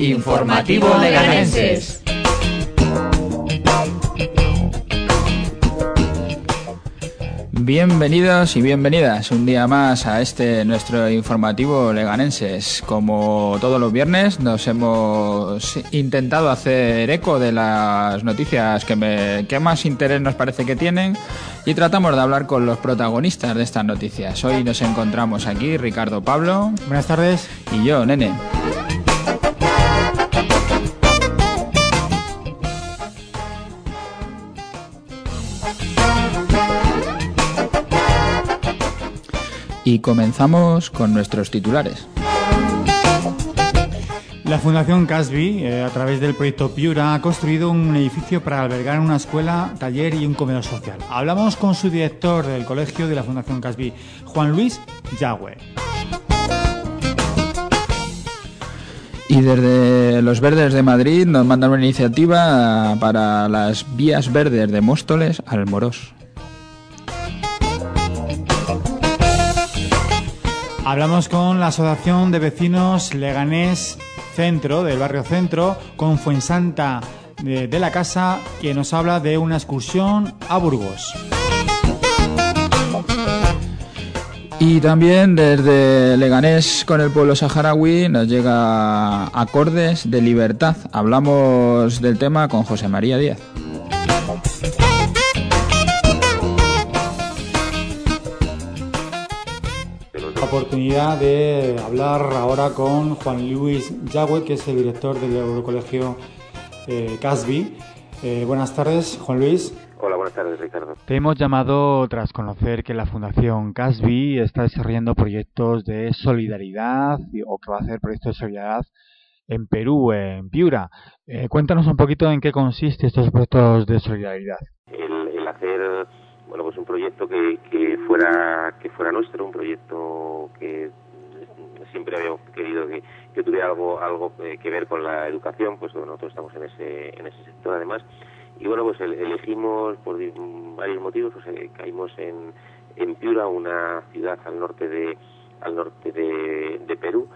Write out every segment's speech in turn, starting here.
Informativo Leganenses. Bienvenidos y bienvenidas un día más a nuestro informativo Leganenses. Como todos los viernes nos hemos intentado hacer eco de las noticias que más interés nos parece que tienen y tratamos de hablar con los protagonistas de estas noticias. Hoy nos encontramos aquí Ricardo Pablo. Buenas tardes. Y yo, Nene. Y comenzamos con nuestros titulares. La Fundación Casby, a través del proyecto Piura, ha construido un edificio para albergar una escuela, taller y un comedor social. Hablamos con su director del colegio de la Fundación Casby, Juan Luis Yagüe. Y desde los Verdes de Madrid nos mandan una iniciativa para las vías verdes de Móstoles al Morós. Hablamos con la Asociación de Vecinos Leganés Centro, del barrio Centro, con Fuensanta de la Casa, que nos habla de una excursión a Burgos. Y también desde Leganés con el pueblo saharaui nos llega Acordes de Libertad. Hablamos del tema con José María Díaz. Oportunidad de hablar ahora con Juan Luis Yagüe, que es el director del Eurocolegio Casby. Buenas tardes, Juan Luis. Hola, buenas tardes, Ricardo. Te hemos llamado tras conocer que la Fundación Casby está desarrollando proyectos de solidaridad o que va a hacer proyectos de solidaridad en Perú, en Piura. Cuéntanos un poquito en qué consiste estos proyectos de solidaridad. El hacer pues un proyecto que fuera nuestro, un proyecto que siempre habíamos querido que tuviera algo que ver con la educación, pues nosotros estamos en ese sector además, y pues elegimos por varios motivos, pues caímos en Piura, una ciudad al norte de Perú.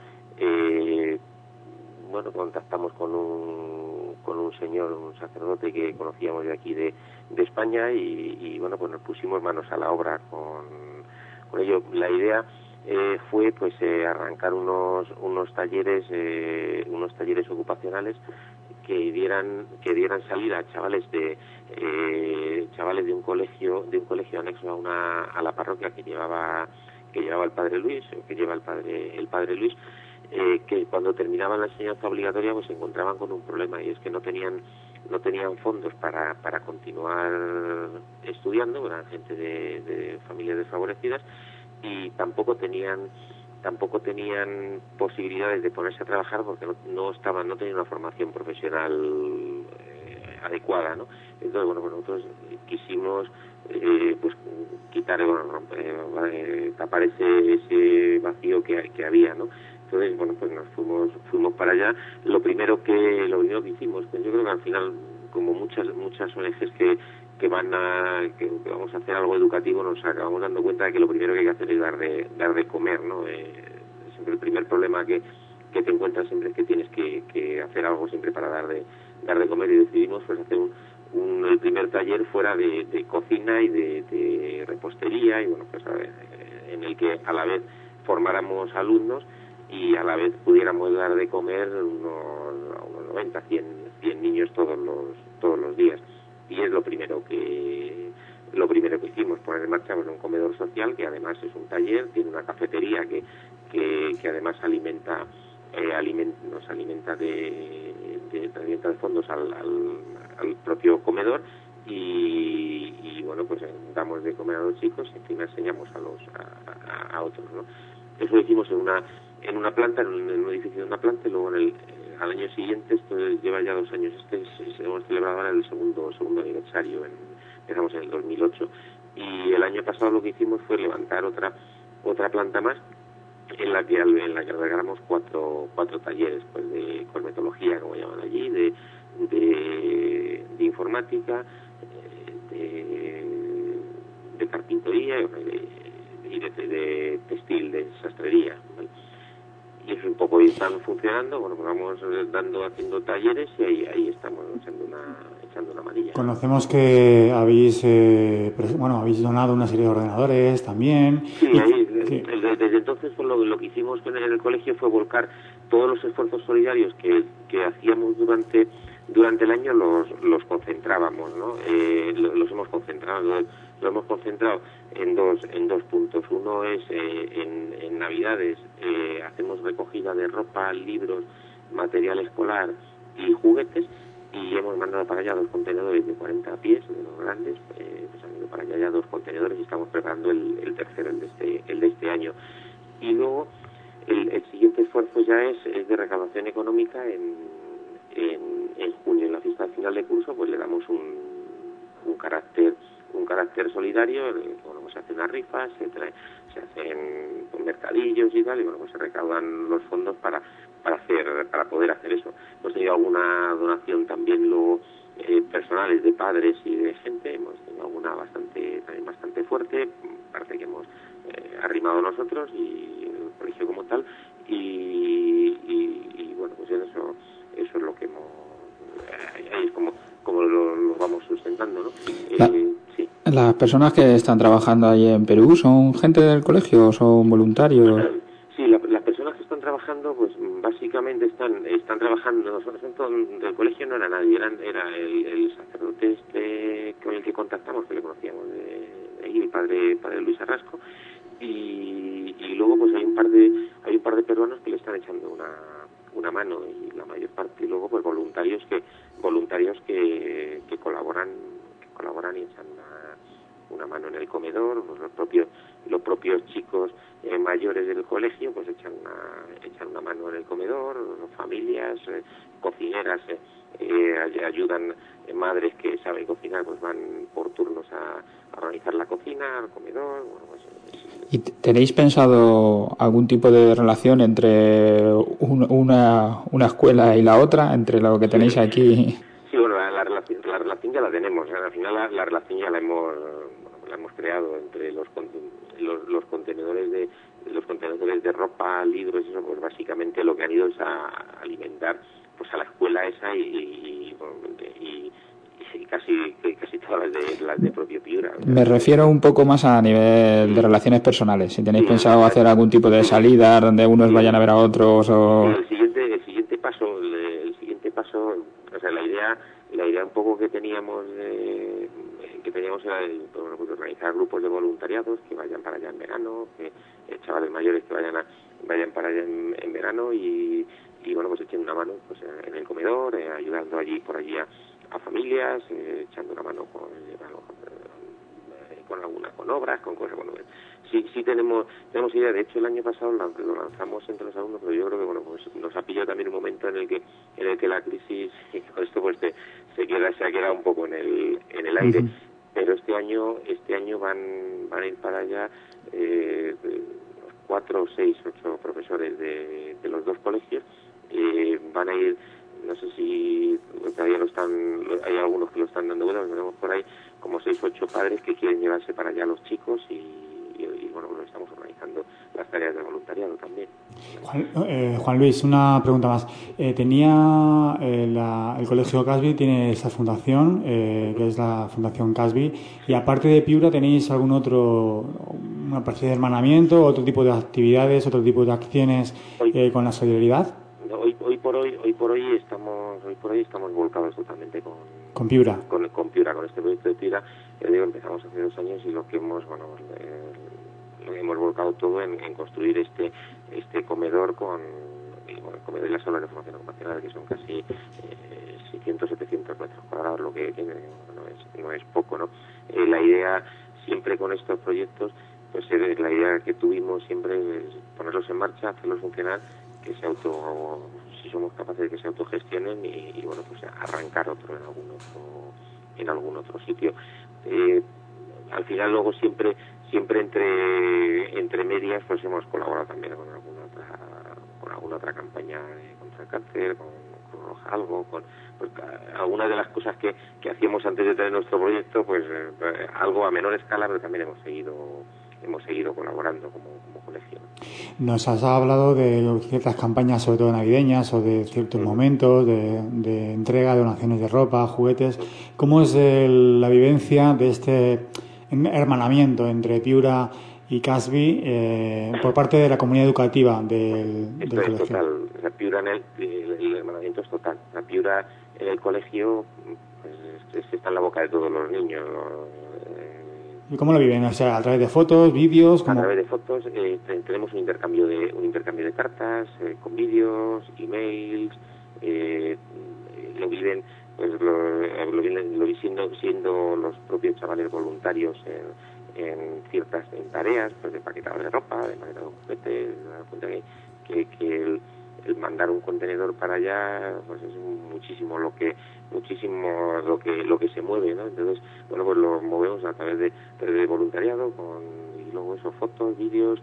Contactamos con un señor, un sacerdote que conocíamos de aquí de España y pues nos pusimos manos a la obra con ello. La idea fue arrancar unos talleres ocupacionales que dieran salida a chavales de un colegio anexo a la parroquia que lleva el padre Luis, o que lleva el padre Luis, que cuando terminaban la enseñanza obligatoria pues se encontraban con un problema, y es que no tenían fondos para continuar estudiando, eran gente de familias desfavorecidas, y tampoco tenían posibilidades de ponerse a trabajar porque no tenían una formación profesional adecuada, ¿no? Entonces nosotros quisimos quitar, tapar ese vacío que había, ¿no? Entonces, pues nos fuimos para allá. Lo primero que hicimos, pues yo creo que al final, como muchas ONGs que vamos a hacer algo educativo, nos acabamos dando cuenta de que lo primero que hay que hacer es dar de comer, ¿no? Siempre el primer problema que te encuentras siempre es que tienes que hacer algo siempre para dar de comer, y decidimos pues hacer el primer taller fuera de cocina y de repostería, y en el que a la vez formáramos alumnos y a la vez pudiéramos dar de comer unos 90, 100 niños todos los días. Y es lo primero que hicimos, poner en marcha un comedor social, que además es un taller, tiene una cafetería que además nos alimenta de fondos al propio comedor, y pues damos de comer a los chicos y encima enseñamos a otros, ¿no? Eso lo hicimos en una planta, en un edificio de una planta, y luego al año siguiente, esto lleva ya 2 años, hemos celebrado ahora el segundo aniversario, empezamos en el 2008, y el año pasado lo que hicimos fue levantar otra planta más, en la que albergáramos cuatro talleres, pues de cosmetología, como llaman allí, de informática, de carpintería y de textil, de sastrería, ¿vale? y es un poco, y están funcionando. Bueno, pues vamos haciendo talleres y ahí estamos echando una manilla. Conocemos que habéis donado una serie de ordenadores también. Sí, desde entonces pues, lo que hicimos en el colegio fue volcar todos los esfuerzos solidarios que hacíamos durante el año, los concentrábamos, ¿no? Los hemos concentrado. Lo hemos concentrado en dos puntos. Uno es en Navidades hacemos recogida de ropa, libros, material escolar y juguetes, y hemos mandado para allá 2 contenedores de 40 pies, de los grandes, pues han ido para allá ya 2 contenedores y estamos preparando el tercero, el de este año. Y luego el siguiente esfuerzo ya es de recaudación económica. En junio, en la fiesta final de curso, pues le damos un carácter solidario. Bueno, pues se hacen unas rifas, se hacen mercadillos y tal, y bueno, pues se recaudan los fondos para poder hacer eso. Hemos tenido alguna donación también luego personales de padres y de gente. Hemos tenido alguna bastante fuerte, parte que hemos arrimado nosotros y el colegio como tal, y bueno, pues eso es lo que hemos ahí es como lo vamos sustentando, ¿no? Sí. ¿Las personas que están trabajando allí en Perú son gente del colegio o son voluntarios? Sí, las personas que están trabajando, pues básicamente están trabajando. Nosotros del colegio no era nadie, era el sacerdote con el que contactamos, que le conocíamos de ahí, el padre Luis Arrasco, y luego pues hay un par de peruanos que le están echando una mano, y la mayor parte, y luego pues voluntarios que colaboran y echan una mano en el comedor. Pues los propios chicos mayores del colegio pues echan una mano en el comedor, familias, cocineras ayudan, madres que saben cocinar pues van por turnos a organizar la cocina, el comedor. Bueno, pues, ¿Y tenéis pensado algún tipo de relación entre una escuela y la otra, entre lo que tenéis aquí? Sí, bueno, la relación ya la tenemos. Al final la relación ya la hemos creado entre los contenedores de ropa, libros y eso. Pues básicamente lo que han ido es a alimentar pues a la escuela esa y casi todas las de propio Piura. Me refiero un poco más a nivel de relaciones personales. Si tenéis pensado hacer algún tipo de salida donde unos vayan a ver a otros o... El siguiente paso, o sea, la idea un poco que teníamos era pues, organizar grupos de voluntariados que vayan para allá en verano, que chavales mayores que vayan para allá en verano y bueno, pues echen una mano pues en el comedor, ayudando por allí a familias, echando una mano con obras, con cosas. Bueno, sí tenemos idea. De hecho, el año pasado lo lanzamos entre los alumnos, pero yo creo que bueno, pues nos ha pillado también un momento en el que la crisis, y con esto pues se ha quedado un poco en el aire. Uh-huh. Pero este año van a ir para allá 4, 6, 8 profesores de los 2 colegios. Van a ir, no sé si todavía hay algunos que lo están dando vueltas, tenemos por ahí como 6 o 8 padres que quieren llevarse para allá a los chicos y bueno, lo estamos organizando las tareas de voluntariado también. Juan Luis, una pregunta más. Tenía el Colegio Casby tiene esa fundación, que es la Fundación Casby, y aparte de Piura, ¿tenéis algún otro, una especie de hermanamiento, otro tipo de actividades, otro tipo de acciones con la solidaridad? Hoy por hoy estamos volcados totalmente con Piura. Con Piura, con este proyecto de Piura. Ya digo, empezamos hace 2 años y lo que hemos volcado todo en construir este comedor el comedor y la sala de formación ocupacional, que son casi 600-700 metros cuadrados, lo que tiene, no es poco, ¿no? La idea siempre con estos proyectos, pues la idea que tuvimos siempre es ponerlos en marcha, hacerlos funcionar, si somos capaces de que se autogestionen y bueno, pues arrancar otro en algún otro sitio. Al final luego siempre entre medias pues hemos colaborado también con alguna otra campaña contra el cáncer, con Rojalgo, pues algunas de las cosas que hacíamos antes de tener nuestro proyecto, pues algo a menor escala, pero también hemos seguido hemos seguido colaborando como colegio. Nos has hablado de ciertas campañas, sobre todo navideñas, o de ciertos momentos de entrega de donaciones de ropa, juguetes. ¿Cómo es la vivencia de este hermanamiento entre Piura y Casby por parte de la comunidad educativa del colegio? Es total. La Piura el hermanamiento es total. La Piura en el colegio pues, está en la boca de todos los niños. ¿Y cómo lo viven? O sea, a través de fotos, vídeos. A través de fotos tenemos un intercambio de cartas con vídeos, emails. Lo viven, pues lo viven siendo los propios chavales voluntarios en tareas, pues de empaquetado de ropa, de empaquetado de juguetes. Que el mandar un contenedor para allá, pues es muchísimo lo que se mueve, ¿no? Entonces, bueno, pues lo movemos a través de voluntariado y luego eso, fotos, vídeos,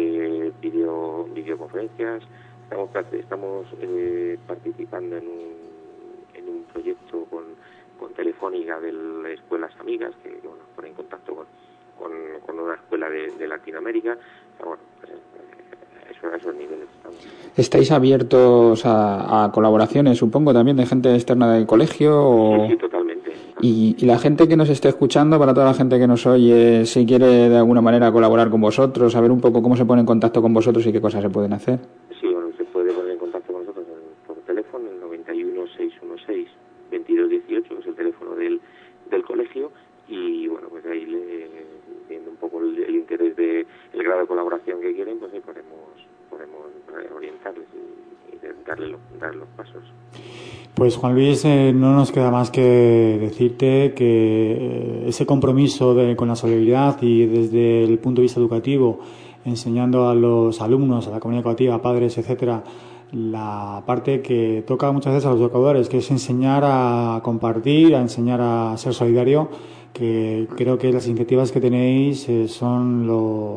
videoconferencias. Estamos participando en un proyecto con Telefónica de las Escuelas Amigas, que bueno, pone en contacto con una escuela de Latinoamérica. O sea, bueno, pues, a esos niveles estamos. ¿Estáis abiertos a colaboraciones, supongo, también de gente externa del colegio? Sí, totalmente. Y la gente que nos esté escuchando, para toda la gente que nos oye, si quiere de alguna manera colaborar con vosotros, saber un poco cómo se pone en contacto con vosotros y qué cosas se pueden hacer. Sí, bueno, se puede poner en contacto con nosotros por teléfono, el 91 616 2218, que es el teléfono del colegio, y bueno, pues ahí viendo un poco el interés el grado de colaboración que quieren, pues ahí podemos orientarles y darle los pasos. Pues Juan Luis, no nos queda más que decirte que ese compromiso con la solidaridad y desde el punto de vista educativo, enseñando a los alumnos, a la comunidad educativa, padres, etcétera, la parte que toca muchas veces a los educadores, que es enseñar a compartir, a enseñar a ser solidario, que creo que las iniciativas que tenéis son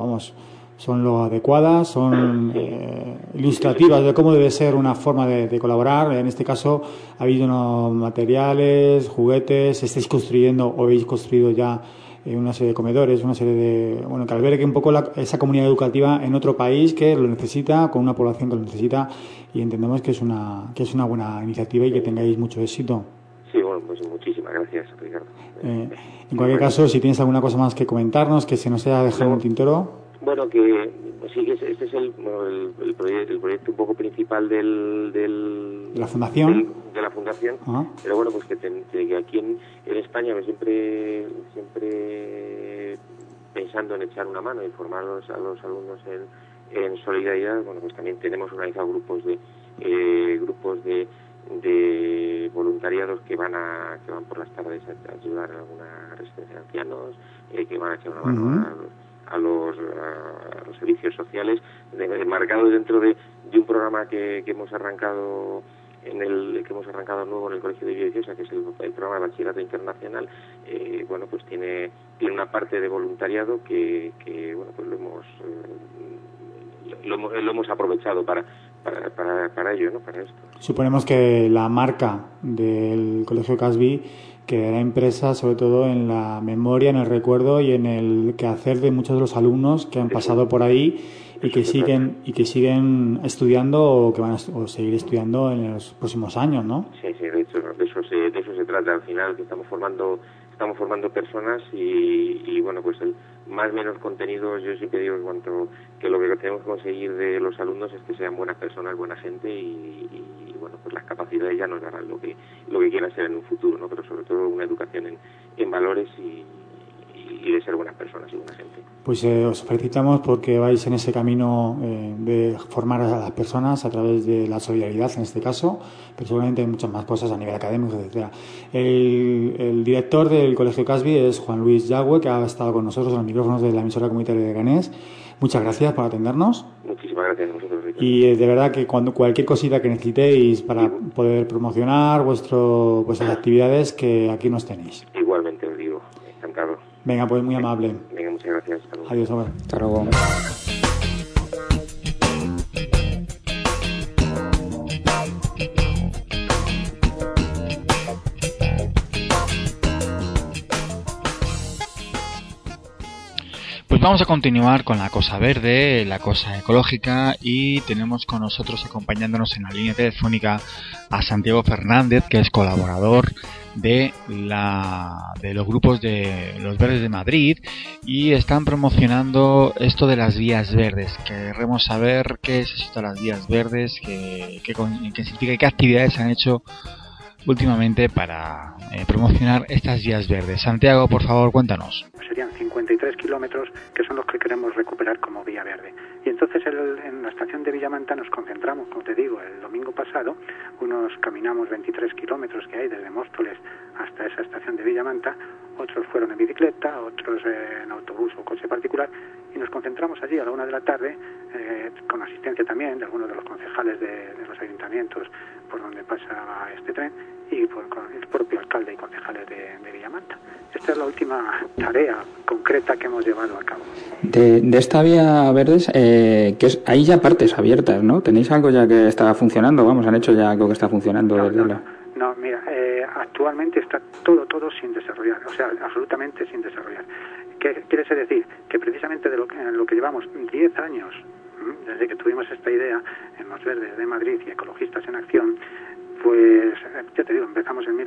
lo adecuadas, son ilustrativas de cómo debe ser una forma de colaborar. En este caso ha habido unos materiales, juguetes, estáis construyendo o habéis construido ya una serie de comedores, una serie de... Bueno, que albergue un poco esa comunidad educativa en otro país que lo necesita, con una población que lo necesita, y entendemos que es una buena iniciativa y que tengáis mucho éxito. Sí, bueno, pues muchísimas gracias, Ricardo. En cualquier caso, si tienes alguna cosa más que comentarnos, que se nos haya dejado en el tintero. Bueno, que sí, que este es el proyecto un poco principal de la fundación. De la fundación. Uh-huh. Pero bueno, pues que aquí en España pues siempre pensando en echar una mano y formar a los alumnos en solidaridad. Bueno, pues también tenemos organizado grupos de voluntariados que van por las tardes a ayudar a alguna residencia de ancianos, que van a echar una mano Uh-huh. a los servicios sociales, marcado dentro de un programa que hemos arrancado nuevo en el Colegio de Villaviciosa, que es el programa de Bachillerato Internacional. Bueno, pues tiene una parte de voluntariado que bueno, pues lo hemos aprovechado para ello, ¿no? Para esto. Suponemos que la marca del Colegio Casby quedará impresa sobre todo en la memoria, en el recuerdo y en el quehacer de muchos de los alumnos que han pasado por ahí y que siguen estudiando o que van a seguir estudiando en los próximos años, ¿no? Sí, de hecho, de eso se trata. Al final, que estamos formando personas y bueno, pues el más menos contenidos, yo siempre digo que lo que tenemos que conseguir de los alumnos es que sean buenas personas, buena gente y bueno, pues las capacidades ya nos darán lo que quieran ser en un futuro, ¿no? Pero sobre todo una educación en valores y de ser buenas personas y buena gente. Pues os felicitamos porque vais en ese camino de formar a las personas a través de la solidaridad en este caso, pero seguramente hay muchas más cosas a nivel académico, etcétera. El director del Colegio Casby es Juan Luis Yagüe, que ha estado con nosotros en los micrófonos de la emisora comunitaria de Leganés. Muchas gracias por atendernos. Muchísimas gracias a vosotros, Ricardo. Y de verdad que cualquier cosita que necesitéis para poder promocionar vuestras actividades, que aquí nos tenéis. Igualmente os digo, encantado. Venga, pues muy amable. Venga, muchas gracias. Adiós, ahora. Hasta luego. Pues vamos a continuar con la cosa verde, la cosa ecológica, y tenemos con nosotros acompañándonos en la línea telefónica a Santiago Fernández, que es colaborador de los grupos de los Verdes de Madrid, y están promocionando esto de las vías verdes. Queremos saber qué es esto de las vías verdes, qué significa y qué actividades han hecho últimamente para promocionar estas vías verdes. Santiago, por favor, cuéntanos. Serían 53 kilómetros que son los que queremos recuperar como vía verde. Y entonces en la estación de Villamanta nos concentramos, como te digo, el domingo pasado, caminamos 23 kilómetros que hay desde Móstoles hasta esa estación de Villamanta, otros fueron en bicicleta, otros en autobús o coche particular, y nos concentramos allí a la 1 de la tarde, con asistencia también de algunos de los concejales de los ayuntamientos por donde pasa este tren, y con el propio alcalde y concejales de Villamanta. Esta es la última tarea concreta que hemos llevado a cabo. De esta vía verdes, hay ya partes abiertas, ¿no? ¿Tenéis algo ya que está funcionando? Vamos, ¿han hecho ya algo que está funcionando? No, mira, actualmente está todo sin desarrollar, o sea, absolutamente sin desarrollar. ¿Qué quiere decir? Que precisamente de lo que llevamos 10 años, desde que tuvimos esta idea en Los Verdes de Madrid y Ecologistas en Acción, pues, ya te digo, empezamos en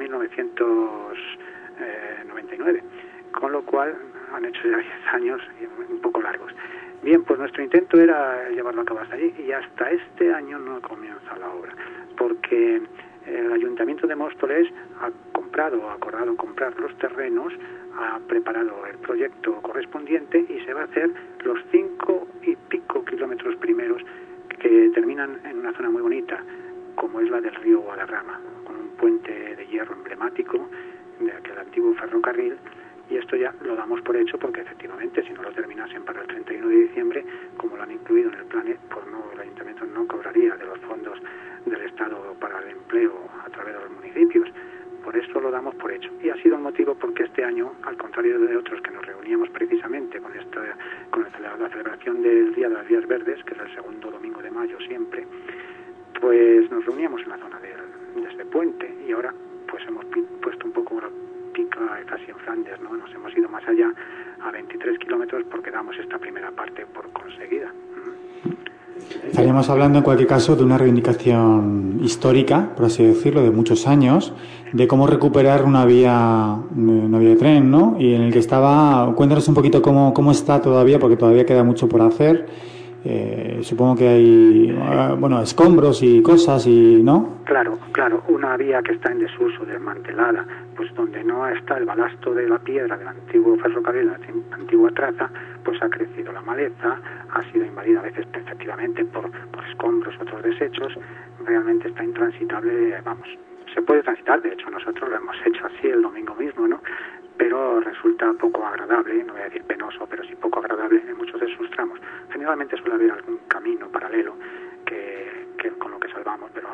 1999, con lo cual han hecho ya 10 años un poco largos. Bien, pues nuestro intento era llevarlo a cabo hasta allí, y hasta este año no comienza la obra, porque el Ayuntamiento de Móstoles ha acordado comprar los terrenos, ha preparado el proyecto correspondiente y se va a hacer los 5 y pico kilómetros primeros que terminan en una zona muy bonita, como es la del río Guadarrama, con un puente de hierro emblemático del antiguo ferrocarril, y esto ya lo damos por hecho porque efectivamente si no lo terminasen para el 31 de diciembre, como lo han incluido en el plan, pues el Ayuntamiento no cobraría de los fondos del Estado para el empleo a través de los municipios. Por eso lo damos por hecho. Y ha sido el motivo porque este año, al contrario de otros que nos reuníamos precisamente con la celebración del Día de las Vías Verdes, que es el segundo domingo de mayo siempre, pues nos reuníamos en la zona de este puente, y ahora pues hemos puesto un poco la pica casi en Flandes, ¿no? Nos hemos ido más allá a 23 kilómetros porque damos esta primera parte por conseguida. Estaríamos hablando en cualquier caso de una reivindicación histórica, por así decirlo, de muchos años, de cómo recuperar una vía de tren, ¿no? Y en el que cuéntanos un poquito cómo está todavía, porque todavía queda mucho por hacer. Supongo que hay escombros y cosas, ¿no? Claro, una vía que está en desuso, desmantelada, pues donde no está el balasto de la piedra del antiguo ferrocarril, la antigua traza, pues ha crecido la maleza, ha sido invadida a veces efectivamente por escombros, otros desechos, realmente está intransitable, se puede transitar, de hecho nosotros lo hemos hecho así el domingo mismo, ¿no? Pero resulta poco agradable, no voy a decir penoso, pero sí poco agradable en muchos de sus tramos. Generalmente suele haber algún camino paralelo que con lo que salvamos, pero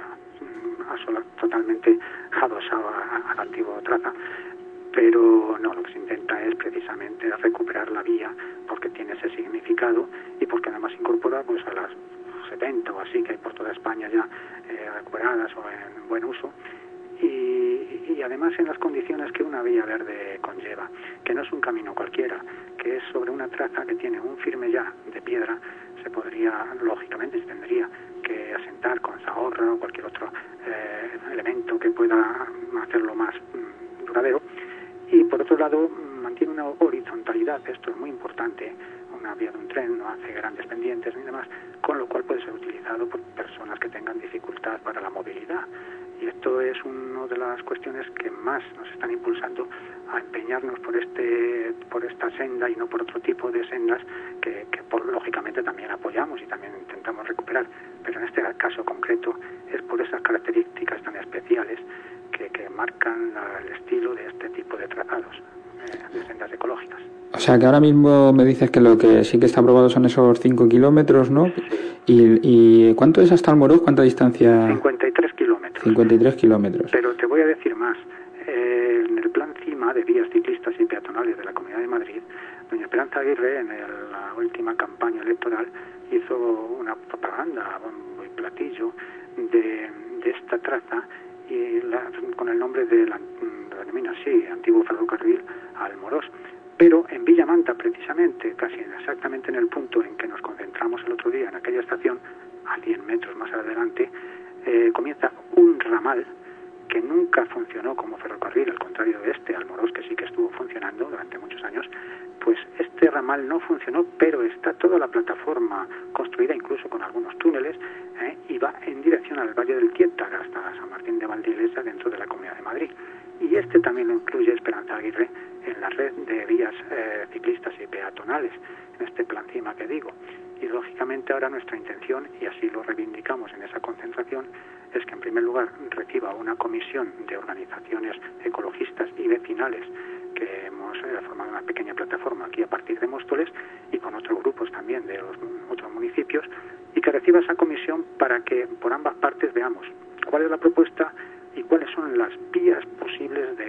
totalmente adosado a la antigua traza. Pero no, lo que se intenta es precisamente recuperar la vía porque tiene ese significado y porque además incorpora pues a las 70 o así que hay por toda España ya recuperadas o en buen uso. Y además en las condiciones que una vía verde conlleva, que no es un camino cualquiera, que es sobre una traza que tiene un firme ya de piedra, lógicamente se tendría que asentar con zahorra o cualquier otro elemento que pueda hacerlo más duradero, y por otro lado mantiene una horizontalidad, esto es muy importante. Una vía de un tren no hace grandes pendientes ni demás, con lo cual puede ser utilizado por personas que tengan dificultad para la movilidad. Y esto es una de las cuestiones que más nos están impulsando a empeñarnos por esta senda y no por otro tipo de sendas que lógicamente también apoyamos y también intentamos recuperar. Pero en este caso concreto es por esas características tan especiales que marcan el estilo de este tipo de trazados, de sendas ecológicas. O sea que ahora mismo me dices que lo que sí que está aprobado son esos 5 kilómetros, ¿no? Sí. ¿Y cuánto es hasta Almoroz? ¿Cuánta distancia? 53 kilómetros. 53 kilómetros. Pero te voy a decir más. En el plan CIMA de vías ciclistas y peatonales de la Comunidad de Madrid, doña Esperanza Aguirre, en la última campaña electoral, hizo una propaganda, bombo y platillo, de esta traza y con el nombre de la denomina así, antiguo ferrocarril Almoroz. Pero en Villamanta, precisamente, casi exactamente en el punto en que nos concentramos el otro día, en aquella estación, a 100 metros más adelante, comienza un ramal que nunca funcionó como ferrocarril, al contrario de Almoroz, que sí que estuvo funcionando durante muchos años. Pues este ramal no funcionó, pero está toda la plataforma construida, incluso con algunos túneles, y va en dirección al Valle del Quiétar, hasta San Martín de Valdiglesa, dentro de la Comunidad de Madrid. Y este también lo incluye Esperanza Aguirre en la red de vías ciclistas y peatonales, en este plan CIMA que digo. Y lógicamente ahora nuestra intención, y así lo reivindicamos en esa concentración, es que en primer lugar reciba una comisión de organizaciones ecologistas y vecinales, que hemos formado una pequeña plataforma aquí a partir de Móstoles y con otros grupos también de los otros municipios, y que reciba esa comisión para que por ambas partes veamos cuál es la propuesta y cuáles son las vías posibles de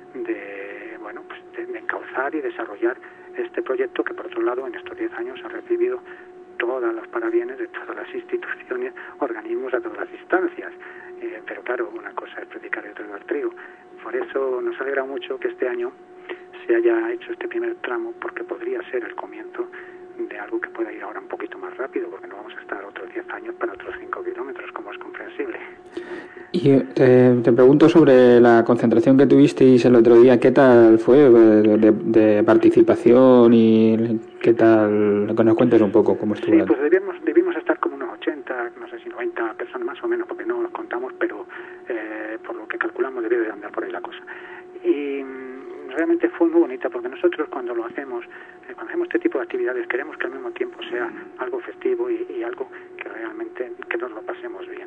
encauzar y desarrollar este proyecto, que por otro lado en estos 10 años ha recibido todas las parabienes de todas las instituciones, organismos a todas las instancias. Pero claro, una cosa es predicar y otra es dar trigo. Por eso nos alegra mucho que este año se haya hecho este primer tramo, porque podría ser el comienzo de algo que pueda ir ahora un poquito más rápido, porque no vamos a estar otros 10 años para otros 5 kilómetros, como es comprensible. Y te pregunto sobre la concentración que tuvisteis el otro día, ¿qué tal fue de participación y qué tal? Que nos cuentes un poco cómo estuvo. Sí, pues debimos estar como unos 80, no sé si 90 personas más o menos, porque no los contamos, pero por lo que calculamos debió de andar por ahí la cosa. Y realmente fue muy bonita, porque nosotros cuando hacemos este tipo de actividades queremos que al mismo tiempo sea algo festivo y algo que realmente que nos lo pasemos bien.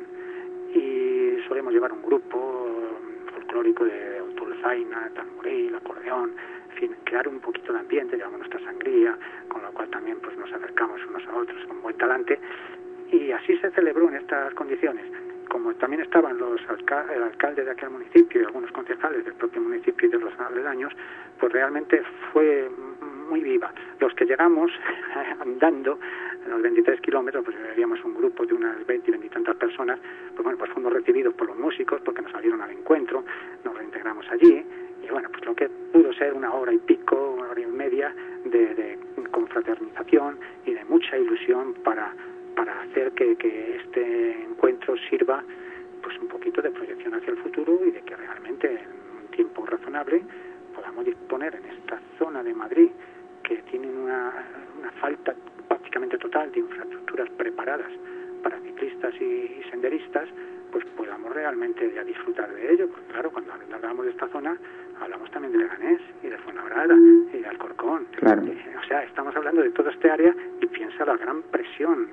Y solemos llevar un grupo folclórico de dulzaina, tamboril, acordeón, en fin, crear un poquito de ambiente, llevamos nuestra sangría, con lo cual también pues nos acercamos unos a otros con buen talante, y así se celebró en estas condiciones. Como también estaban el alcalde de aquel municipio y algunos concejales del propio municipio y de los aledaños, pues realmente fue muy viva. Los que llegamos andando los 23 kilómetros, pues veíamos un grupo de unas 20 y tantas personas, pues bueno, pues fuimos recibidos por los músicos porque nos salieron al encuentro, nos reintegramos allí, y bueno, pues lo que pudo ser una hora y pico, una hora y media de confraternización y de mucha ilusión para hacer que este encuentro sirva pues un poquito de proyección hacia el futuro, y de que realmente en un tiempo razonable podamos disponer en esta zona de Madrid, que tiene una falta prácticamente total de infraestructuras preparadas para ciclistas y senderistas, pues podamos realmente ya disfrutar de ello, porque claro, cuando hablamos de esta zona hablamos también de Leganés y de Fuenlabrada y de Alcorcón. Claro. O sea, estamos hablando de toda esta área, y piensa la gran presión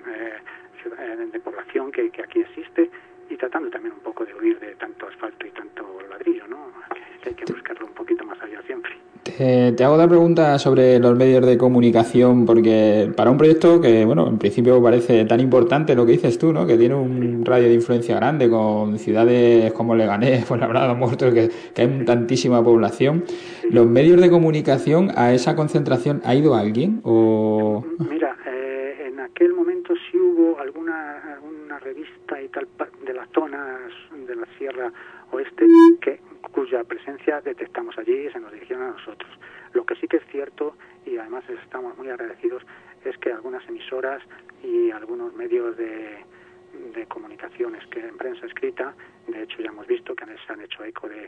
de población que aquí existe, y tratando también un poco de huir de tanto asfalto y tanto ladrillo, ¿no? Que hay que buscarlo un poquito más allá siempre. Te hago otra pregunta sobre los medios de comunicación, porque para un proyecto que, bueno, en principio parece tan importante lo que dices tú, ¿no? Que tiene un radio de influencia grande con ciudades como Leganés, Fuenlabrada, Móstoles, que hay tantísima población. ¿Los medios de comunicación, a esa concentración, ha ido alguien? O... Mira, en aquel momento sí hubo alguna revista y tal de las zonas de la Sierra Oeste cuya presencia detectamos allí y se nos dirigieron a nosotros. Lo que sí que es cierto, y además estamos muy agradecidos, es que algunas emisoras y algunos medios de comunicaciones que en prensa escrita, de hecho ya hemos visto que se han hecho eco de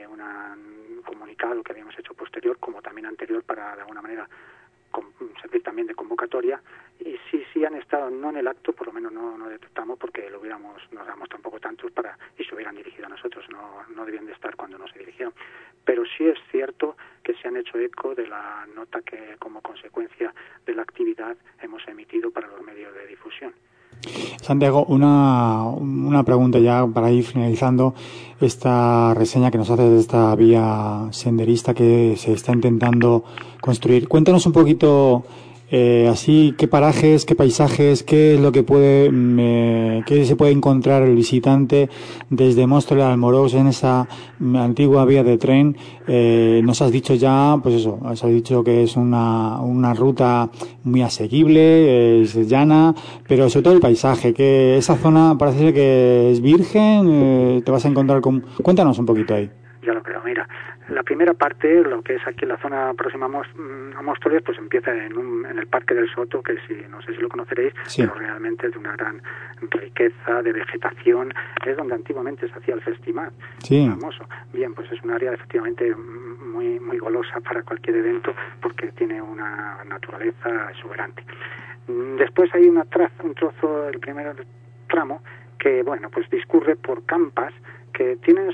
un comunicado que habíamos hecho posterior, como también anterior, para de alguna manera servir también de convocatoria, y sí han estado, no en el acto, por lo menos no detectamos, porque nos damos tampoco tantos y se hubieran dirigido a nosotros, no debían de estar cuando no se dirigieron, pero sí es cierto que se han hecho eco de la nota que como consecuencia de la actividad hemos emitido para los medios de difusión. Santiago, una pregunta ya para ir finalizando esta reseña que nos haces de esta vía senderista que se está intentando construir. Cuéntanos un poquito así qué parajes, qué paisajes, qué es lo que qué se puede encontrar el visitante desde Móstoles a Almoroz en esa antigua vía de tren. Nos has dicho ya, pues eso, has dicho que es una ruta muy asequible, es llana, pero sobre todo el paisaje, que esa zona parece que es virgen, te vas a encontrar con... Cuéntanos un poquito ahí. Ya lo creo. Mira, la primera parte, lo que es aquí la zona próxima a Móstoles, pues empieza en el Parque del Soto, que no sé si lo conoceréis, sí, pero realmente es de una gran riqueza de vegetación. Es donde antiguamente se hacía el festival, sí, famoso. Bien, pues es un área efectivamente muy, muy golosa para cualquier evento, porque tiene una naturaleza exuberante. Después hay un trozo, el primer tramo, que bueno, pues discurre por campas que tienen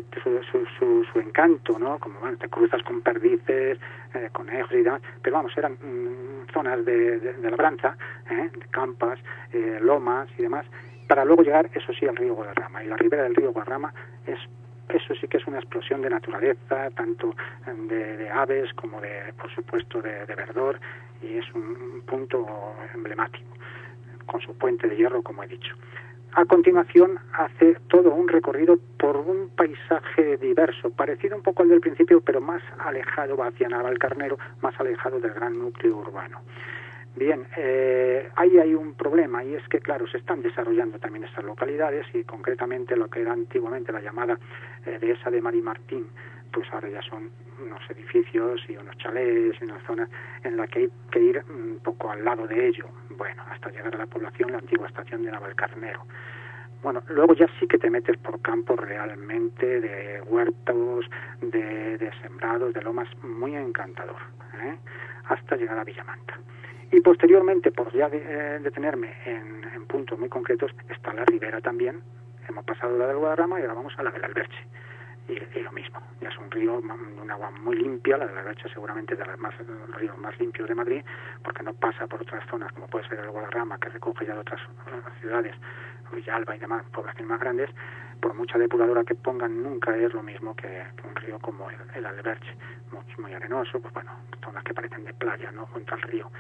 su encanto, ¿no? Como bueno, te cruzas con perdices, conejos y demás, pero vamos, eran zonas de labranza, de campas, lomas y demás, para luego llegar, eso sí, al río Guadarrama. Y la ribera del río Guadarrama eso sí que es una explosión de naturaleza, tanto de aves como por supuesto, de verdor, y es un punto emblemático, con su puente de hierro, como he dicho. A continuación hace todo un recorrido por un paisaje diverso, parecido un poco al del principio, pero más alejado, va hacia Navalcarnero, más alejado del gran núcleo urbano. Bien, ahí hay un problema, y es que, claro, se están desarrollando también estas localidades, y concretamente lo que era antiguamente la llamada dehesa de Mari Martín, pues ahora ya son unos edificios y unos chalés y una zona en la que hay que ir un poco al lado de ello, bueno, hasta llegar a la población, la antigua estación de Navalcarnero. Bueno, luego ya sí que te metes por campos realmente de huertos, de sembrados, de lomas, muy encantador, hasta llegar a Villamanta. Y posteriormente, por ya detenerme en puntos muy concretos, está la ribera también. Hemos pasado la del Guadarrama y ahora vamos a la del Alberche. Y lo mismo, ya es un río de un agua muy limpia, la del Alberche seguramente de los ríos más limpios de Madrid, porque no pasa por otras zonas como puede ser el Guadarrama, que recoge ya de otras ciudades, Villalba y demás, poblaciones más grandes. Por mucha depuradora que pongan, nunca es lo mismo que un río como el Alberche, muy arenoso, pues bueno, zonas que parecen de playa, ¿no?, junto al río.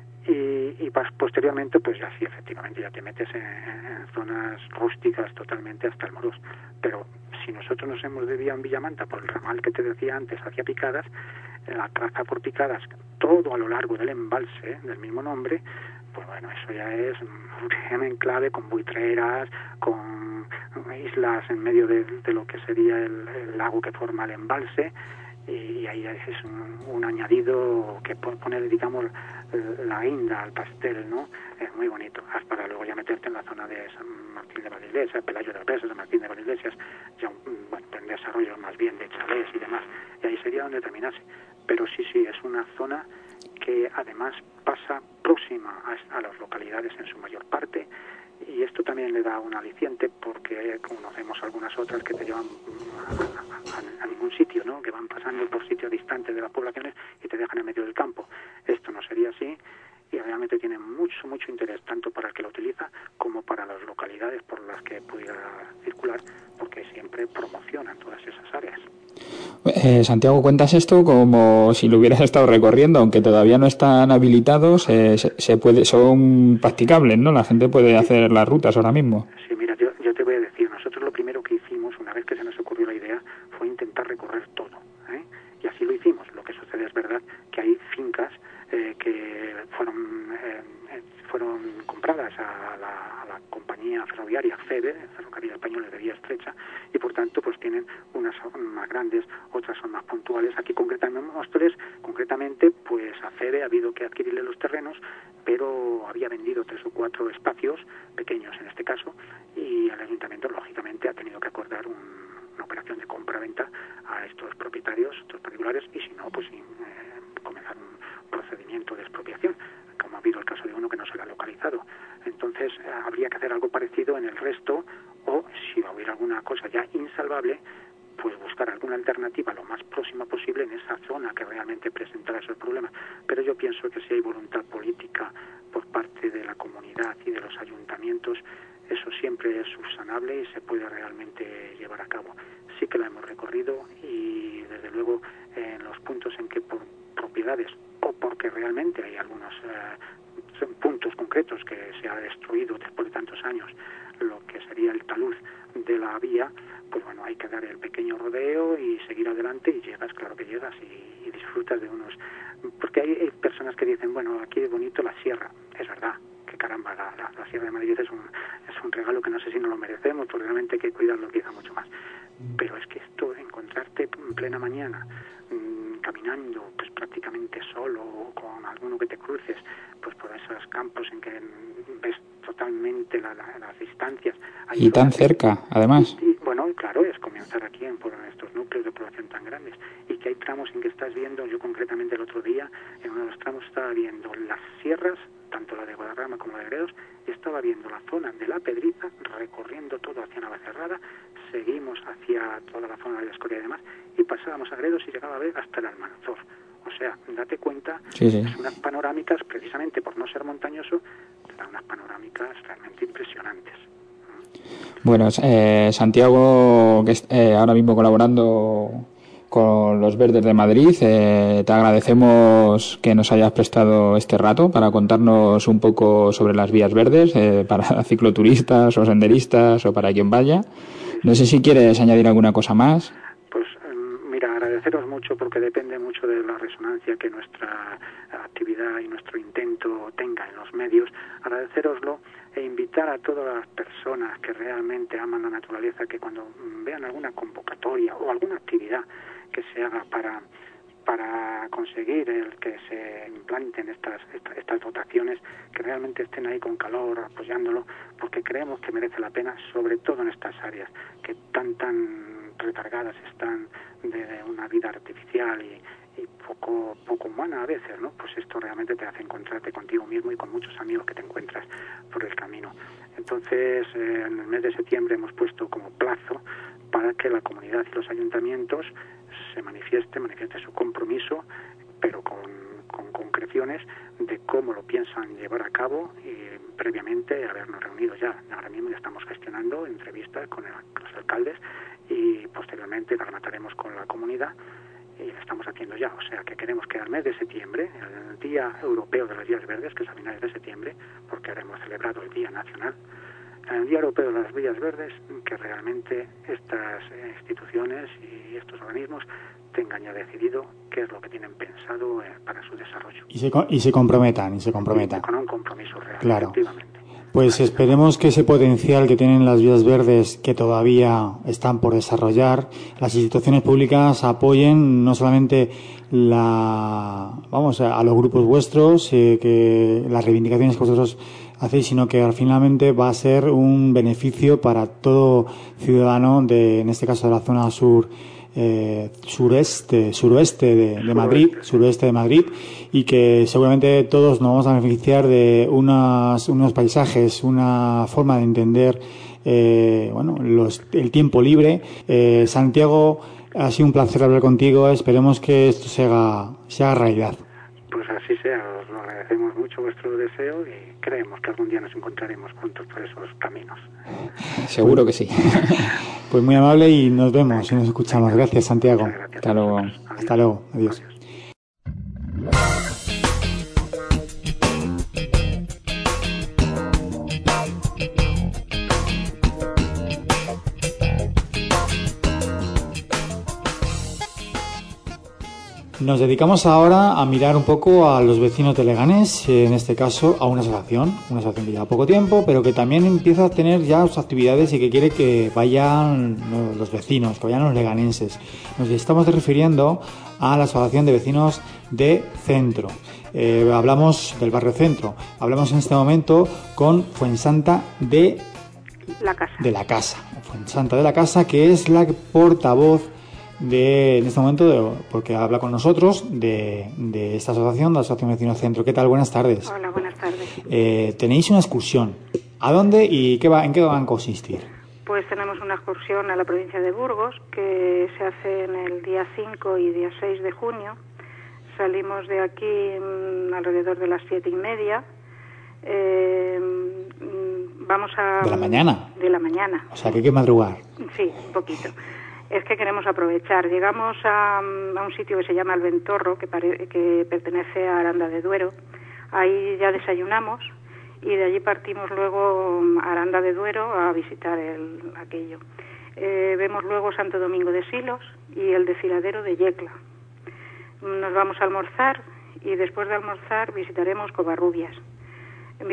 Y posteriormente, pues ya sí, efectivamente, ya te metes en zonas rústicas totalmente hasta el Morós. Pero si nosotros nos hemos desviado en Villamanta por el ramal que te decía antes hacia Picadas, la traza por Picadas, todo a lo largo del embalse del mismo nombre, pues bueno, eso ya es un enclave con buitreras, con islas en medio de lo que sería el lago que forma el embalse, y ahí es un añadido que pone, digamos, la guinda al pastel, ¿no? Es muy bonito, hasta para luego ya meterte en la zona de San Martín de Valdeiglesias, Pelayo del Beso, San Martín de Valdeiglesias, ya un desarrollo más bien de chalés y demás, y ahí sería donde terminase. Pero sí, es una zona que además pasa próxima a las localidades en su mayor parte, y esto también le da un aliciente, porque conocemos algunas otras que te llevan a ningún sitio, ¿no?, que van pasando por sitios distantes de las poblaciones y te dejan en medio del campo. Esto no sería así, y realmente tiene mucho interés, tanto para el que lo utiliza como para las localidades por las que pudiera circular, porque siempre promocionan todas esas áreas. Santiago, cuentas esto como si lo hubieras estado recorriendo, aunque todavía no están habilitados, son practicables, ¿no? La gente puede hacer las rutas ahora mismo. Sí, mira, yo te voy a decir, nosotros lo primero que hicimos, una vez que se nos ocurrió la idea, fue intentar recorrer todo, y así lo hicimos. Lo que sucede es verdad que hay fincas que fueron compradas a la compañía ferroviaria FEBE, Ferrocarril Españoles de Vía Estrecha, y por tanto pues tienen unas más grandes, otras son más puntuales. Aquí concretamente en Móstoles, pues a FEBE ha habido que adquirirle los terrenos, pero había vendido 3 o 4 espacios, pequeños en este caso, y el ayuntamiento lógicamente ha tenido que acordar una operación de compra-venta a estos propietarios, estos particulares, y si no, pues comenzar un procedimiento de expropiación, como ha habido el caso de uno que no se ha localizado. Entonces habría que hacer algo parecido en el resto, o si hubiera alguna cosa ya insalvable, pues buscar alguna alternativa lo más próxima posible en esa zona que realmente presentara esos problemas. Pero yo pienso que si hay voluntad política por parte de la comunidad y de los ayuntamientos, eso siempre es subsanable y se puede realmente llevar a cabo. Sí que la hemos recorrido, y desde luego en los puntos en que por propiedades o porque realmente hay algunos puntos concretos que se ha destruido después de tantos años lo que sería el talud de la vía, pues bueno, hay que dar el pequeño rodeo y seguir adelante, y llegas, claro que llegas, y disfrutas de unos... Porque hay personas que dicen, bueno, aquí es bonito la sierra. Es verdad, que caramba, la Sierra de Madrid es un regalo que no sé si nos lo merecemos, porque realmente hay que cuidarlo quizá mucho más. Pero es que esto, encontrarte plena mañana, caminando pues prácticamente solo o con alguno que te cruces, pues por esos campos en que ves totalmente las distancias. Y tan cerca, además. Bueno, claro, es comenzar aquí en estos núcleos de población tan grandes, y que hay tramos en que estás viendo, yo concretamente el otro día, en uno de los tramos estaba viendo las sierras, tanto la de Guadarrama como la de Gredos, y estaba viendo la zona de la Pedriza, recorriendo todo hacia Navacerrada, seguimos hacia toda la zona de la Escoria y demás, y pasábamos a Gredos y llegaba a ver hasta el Almanzor. O sea, date cuenta, sí. Es unas panorámicas, precisamente por no ser montañoso, te dan unas panorámicas realmente impresionantes. Bueno, Santiago, que ahora mismo colaborando con los Verdes de Madrid, te agradecemos que nos hayas prestado este rato para contarnos un poco sobre las vías verdes para cicloturistas o senderistas o para quien vaya. No sé si quieres añadir alguna cosa más. Pues mira, agradeceros mucho, porque depende mucho de la resonancia que nuestra actividad y nuestro intento tenga en los medios. Agradeceroslo e invitar a todas las personas que realmente aman la naturaleza, que cuando vean alguna convocatoria o alguna actividad que se haga para conseguir el que se implanten estas dotaciones, que realmente estén ahí con calor apoyándolo, porque creemos que merece la pena, sobre todo en estas áreas que tan recargadas están de una vida artificial y poco humana a veces, ¿no? Pues esto realmente te hace encontrarte contigo mismo y con muchos amigos que te encuentras por el camino. Entonces, en el mes de septiembre hemos puesto como plazo para que la comunidad y los ayuntamientos se manifieste su compromiso, pero con concreciones de cómo lo piensan llevar a cabo, y previamente habernos reunido ya. Ahora mismo ya estamos gestionando entrevistas con los alcaldes y posteriormente la remataremos con la comunidad, y lo estamos haciendo ya. O sea que queremos que al mes de septiembre, el Día Europeo de las Vías Verdes, que es a finales de septiembre, porque ahora hemos celebrado el Día Nacional, en el Día Europeo de las Vías Verdes, que realmente estas instituciones y estos organismos tengan ya decidido qué es lo que tienen pensado para su desarrollo. Y se comprometan. Con un compromiso real, claro. Efectivamente. Pues esperemos que ese potencial que tienen las vías verdes, que todavía están por desarrollar, las instituciones públicas apoyen no solamente a los grupos vuestros, que las reivindicaciones que vosotros hacéis, sino que finalmente va a ser un beneficio para todo ciudadano en este caso de la zona suroeste de Madrid, y que seguramente todos nos vamos a beneficiar de unos paisajes, una forma de entender el tiempo libre. Santiago, ha sido un placer hablar contigo. Esperemos que esto se haga realidad. Pues así sea, os lo agradecemos mucho vuestro deseo y creemos que algún día nos encontraremos juntos por esos caminos. Seguro que sí. Pues muy amable, y nos vemos y nos escuchamos. Gracias, Santiago. Gracias. Hasta luego. Hasta luego. Adiós. Nos dedicamos ahora a mirar un poco a los vecinos de Leganés, en este caso a una asociación que lleva poco tiempo, pero que también empieza a tener ya sus actividades y que quiere que vayan los vecinos, que vayan los leganenses. Nos estamos refiriendo a la Asociación de Vecinos de Centro. Hablamos del barrio Centro. Hablamos en este momento con Fuensanta de la Casa. Fuensanta de la Casa, que es la portavoz en este momento, porque habla con nosotros de esta asociación, de la Asociación de Vecinos Centro. ¿Qué tal? Buenas tardes. Hola, buenas tardes. Tenéis una excursión. ¿A dónde y en qué van a consistir? Pues tenemos una excursión a la provincia de Burgos que se hace en el día 5 y día 6 de junio. Salimos de aquí alrededor de las 7:30. Vamos a... ¿De la mañana? De la mañana. O sea, que hay que madrugar. Sí, un poquito. Es que queremos aprovechar. Llegamos a un sitio que se llama El Ventorro, que pertenece a Aranda de Duero. Ahí ya desayunamos y de allí partimos luego a Aranda de Duero a visitar aquello. Vemos luego Santo Domingo de Silos y el desfiladero de Yecla. Nos vamos a almorzar y después de almorzar visitaremos Covarrubias.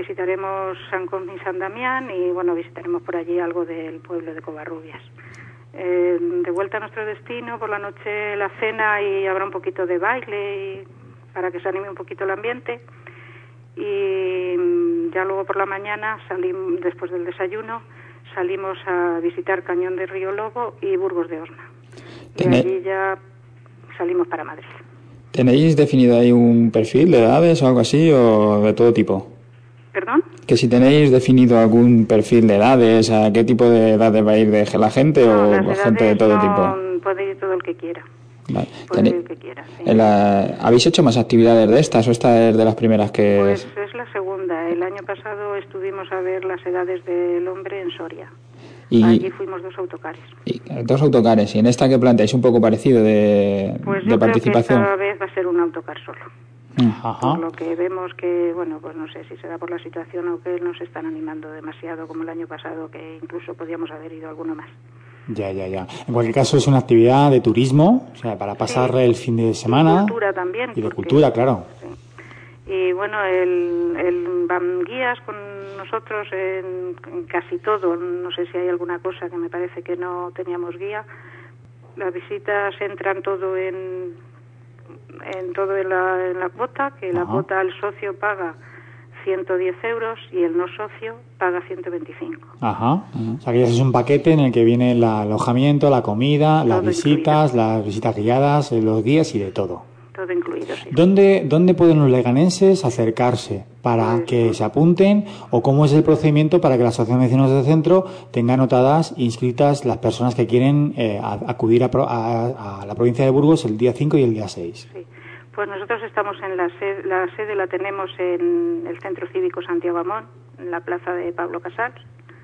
Visitaremos San Cosme y San Damián y visitaremos por allí algo del pueblo de Covarrubias. De vuelta a nuestro destino, por la noche la cena y habrá un poquito de baile para que se anime un poquito el ambiente. Y ya luego por la mañana, después del desayuno, salimos a visitar Cañón de Río Lobo y Burgos de Osma. Y allí ya salimos para Madrid. ¿Tenéis definido ahí un perfil de edades o algo así, o de todo tipo? ¿Perdón? Que si tenéis definido algún perfil de edades, ¿a qué tipo de edades va a ir la gente o gente de todo tipo? Puede ir todo el que quiera. Vale. Puede ir el que quiera, sí. ¿Habéis hecho más actividades de estas o esta es de las primeras que...? Pues es la segunda. El año pasado estuvimos a ver las edades del hombre en Soria. Allí fuimos 2 autocares. 2 autocares. ¿Y en esta qué planteáis? ¿Un poco parecido de participación? Creo que esta vez va a ser un autocar solo. Ajá. Por lo que vemos que, bueno, pues no sé si será por la situación o que no se están animando demasiado como el año pasado, que incluso podíamos haber ido alguno más. Ya. En cualquier caso es una actividad de turismo, o sea, para pasar el fin de semana. Y de cultura también. Y de cultura, claro. Sí. Y bueno, van guías con nosotros en casi todo. No sé si hay alguna cosa que me parece que no teníamos guía. Las visitas entran todo en la cuota, que la cuota al socio paga 110 euros y el no socio paga 125. Ajá. O sea que ya es un paquete en el que viene el alojamiento, la comida, todo las visitas, incluido. Las visitas guiadas, los guías y de todo. Todo incluido, sí. ¿Dónde pueden los leganenses acercarse para que se apunten, o cómo es el procedimiento para que la Asociación de Vecinos del Centro tenga anotadas, inscritas las personas que quieren acudir a la provincia de Burgos el día 5 y el día 6? Sí. Pues nosotros estamos en la sede la tenemos en el Centro Cívico Santiago Amón, en la plaza de Pablo Casals,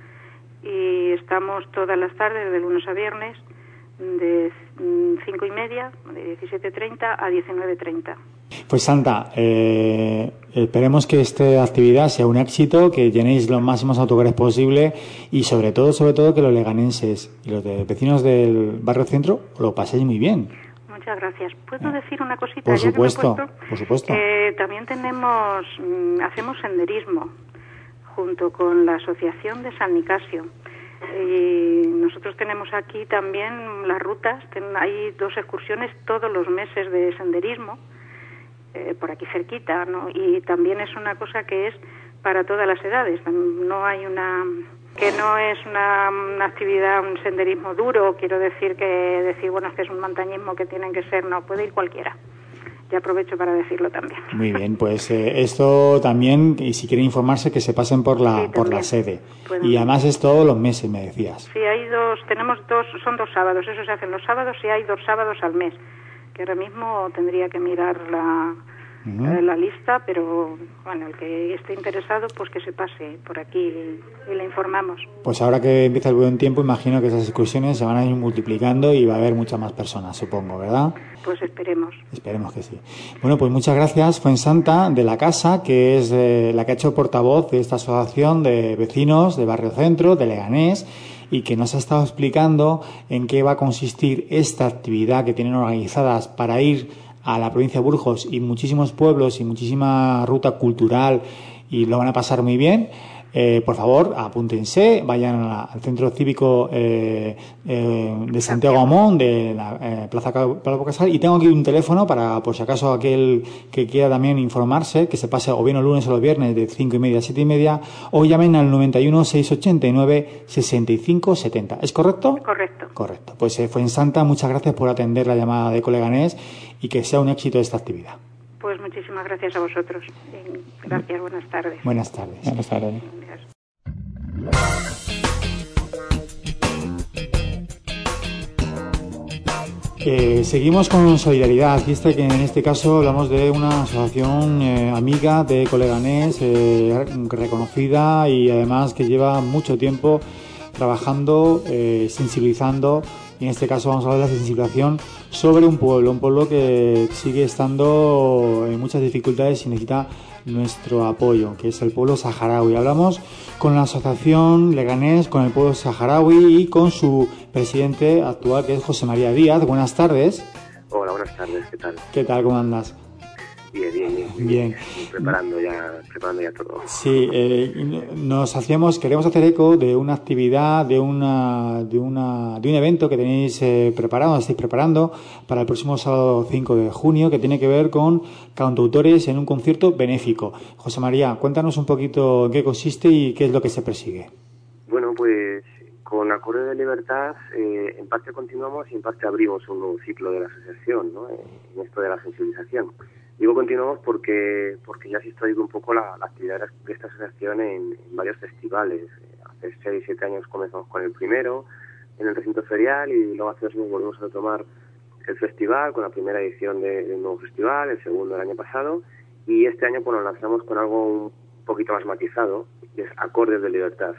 y estamos todas las tardes, de lunes a viernes, de 5:30, de 17:30 a 19:30. Pues Santa, esperemos que esta actividad sea un éxito, que llenéis los máximos autocares posible y sobre todo que los leganenses y los vecinos del barrio centro lo paséis muy bien. Muchas gracias. ¿Puedo decir una cosita? Por supuesto, por supuesto. También hacemos senderismo junto con la Asociación de San Nicasio. Y nosotros tenemos aquí también las rutas, hay 2 excursiones todos los meses de senderismo, por aquí cerquita, ¿no? Y también es una cosa que es para todas las edades, no hay no es una actividad, un senderismo duro, quiero decir bueno, es que es un montañismo que tienen que ser, no, puede ir cualquiera. Ya aprovecho para decirlo también. Muy bien, pues esto también, y si quieren informarse, que se pasen por la sede. Y además es todos los meses, me decías. Sí, son 2 sábados, eso se hacen los sábados, y hay 2 sábados al mes, que ahora mismo tendría que mirar la lista, pero bueno, el que esté interesado, pues que se pase por aquí y le informamos. Pues ahora que empieza el buen tiempo, imagino que esas excursiones se van a ir multiplicando y va a haber muchas más personas, supongo, ¿verdad? Pues esperemos. Esperemos que sí. Bueno, pues muchas gracias, Fuensanta, de la Casa, que es la que ha hecho portavoz de esta asociación de vecinos de Barrio Centro, de Leganés, y que nos ha estado explicando en qué va a consistir esta actividad que tienen organizadas para ir a la provincia de Burgos y muchísimos pueblos y muchísima ruta cultural, y lo van a pasar muy bien. Por favor, apúntense, vayan al Centro Cívico de Santiago Amón, de la Plaza Pablo Casals, y tengo aquí un teléfono para, por si acaso, aquel que quiera también informarse, que se pase o bien los lunes o los viernes de 5:30 a 7:30, o llamen al 91 689 65 70. ¿Es correcto? Correcto. Correcto. Pues Fuensanta, muchas gracias por atender la llamada de Coleganés y que sea un éxito esta actividad. Pues muchísimas gracias a vosotros. Gracias, buenas tardes. Buenas tardes. Buenas tardes. Seguimos con solidaridad, y que en este caso hablamos de una asociación amiga de Coleganés, reconocida, y además que lleva mucho tiempo trabajando, sensibilizando, y en este caso vamos a hablar de la sensibilización sobre un pueblo que sigue estando en muchas dificultades y necesita nuestro apoyo, que es el pueblo saharaui. Hablamos con la asociación Leganés, con el pueblo saharaui y con su presidente actual, que es José María Díaz. Buenas tardes. Hola, buenas tardes, ¿qué tal? ¿Qué tal, cómo andas? Bien. Preparando ya todo. Sí, queremos hacer eco de una actividad, de un evento que tenéis estáis preparando para el próximo sábado 5 de junio, que tiene que ver con cantautores en un concierto benéfico. José María, cuéntanos un poquito en qué consiste y qué es lo que se persigue. Bueno, pues con Acordes de Libertad, en parte continuamos y en parte abrimos un nuevo ciclo de la asociación, ¿no? En esto de la sensibilización. Digo continuamos porque ya se historizó un poco la actividad de esta asociación en varios festivales. Hace 6-7 años comenzamos con el primero, en el recinto ferial, y luego hace 2 años volvimos a retomar el festival con la primera edición del nuevo festival, el segundo el año pasado, y este año pues nos lanzamos con algo un poquito más matizado, que es Acordes de Libertad.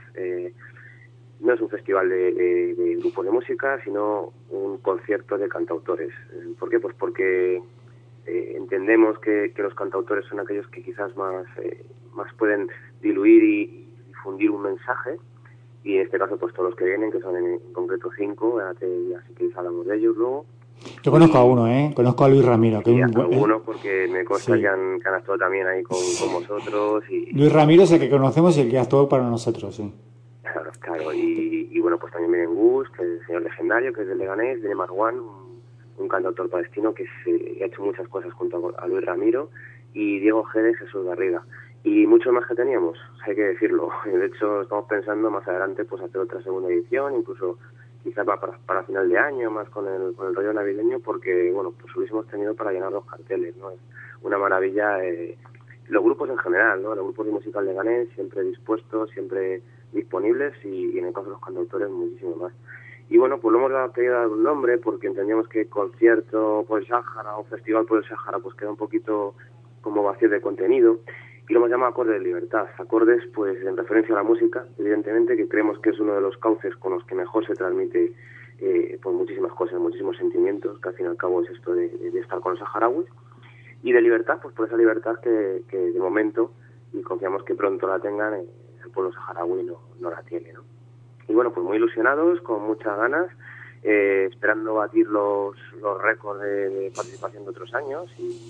No es un festival de grupos de música, sino un concierto de cantautores. ¿Por qué? Pues porque entendemos que los cantautores son aquellos que quizás más pueden diluir y difundir un mensaje, y en este caso pues todos los que vienen, que son en concreto 5, así que hablamos de ellos luego. Yo conozco a uno, conozco a Luis Ramiro. Que uno porque me consta que han actuado también ahí con vosotros. Luis Ramiro es el que conocemos y el que actuó para nosotros, sí. Claro, y bueno, pues también viene Gus, que es el señor legendario, que es del Leganés, viene Marwan, un cantautor palestino que ha hecho muchas cosas junto a Luis Ramiro, y Diego Gedes, Jesús Garriga, y muchos más que teníamos, hay que decirlo. De hecho, estamos pensando más adelante pues hacer otra segunda edición, incluso quizás para final de año, más con el rollo navideño, porque bueno, pues hubiésemos tenido para llenar los carteles, ¿no? Es una maravilla. Los grupos en general, ¿no? Los grupos de música Leganés siempre dispuestos, siempre disponibles, y en el caso de los cantautores muchísimo más. Y bueno, pues lo hemos querido dar un nombre porque entendíamos que concierto por el Sáhara o festival por el Sáhara pues queda un poquito como vacío de contenido, y lo hemos llamado Acordes de Libertad. Acordes pues en referencia a la música, evidentemente, que creemos que es uno de los cauces con los que mejor se transmite pues muchísimas cosas, muchísimos sentimientos, que al fin y al cabo es esto de estar con los saharauis. Y de libertad, pues por esa libertad que de momento, y confiamos que pronto la tengan, el pueblo saharaui no la tiene, ¿no? Y bueno, pues muy ilusionados, con muchas ganas, esperando batir los récords de participación de otros años,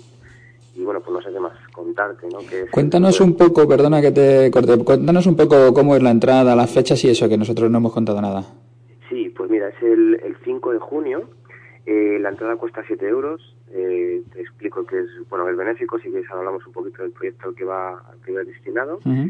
y bueno, pues no sé qué más contarte, ¿no? Cuéntanos un poco, perdona que te corte, cuéntanos un poco cómo es la entrada, las fechas y eso, que nosotros no hemos contado nada. Sí, pues mira, es el 5 de junio, la entrada cuesta 7 euros. Te explico que es benéfico, si queréis hablamos un poquito del proyecto al que va destinado. Uh-huh.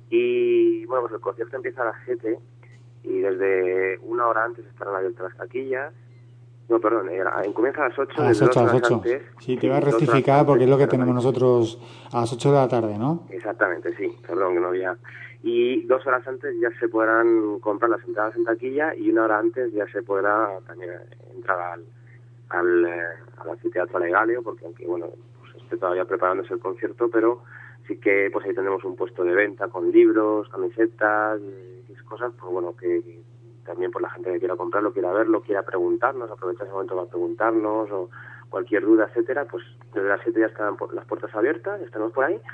Y bueno, pues el concierto empieza a las 7 y desde una hora antes estarán abiertas las taquillas. No, perdón, comienza a las 8. A las 8. Antes, sí, te voy a rectificar porque es lo que tenemos nosotros a las 8 de la tarde, ¿no? Exactamente, sí, perdón que no había. Y 2 horas antes ya se podrán comprar las entradas en taquilla, y 1 hora antes ya se podrá también entrar al anfiteatro Legalio, porque aunque bueno, pues esté todavía preparándose el concierto, pero sí que pues ahí tenemos un puesto de venta con libros, camisetas y cosas, pues bueno, que también por la gente que quiera comprarlo, quiera verlo, quiera preguntarnos, aprovecha ese momento para preguntarnos o cualquier duda, etcétera, pues desde las 7 ya están las puertas abiertas, estaremos por ahí.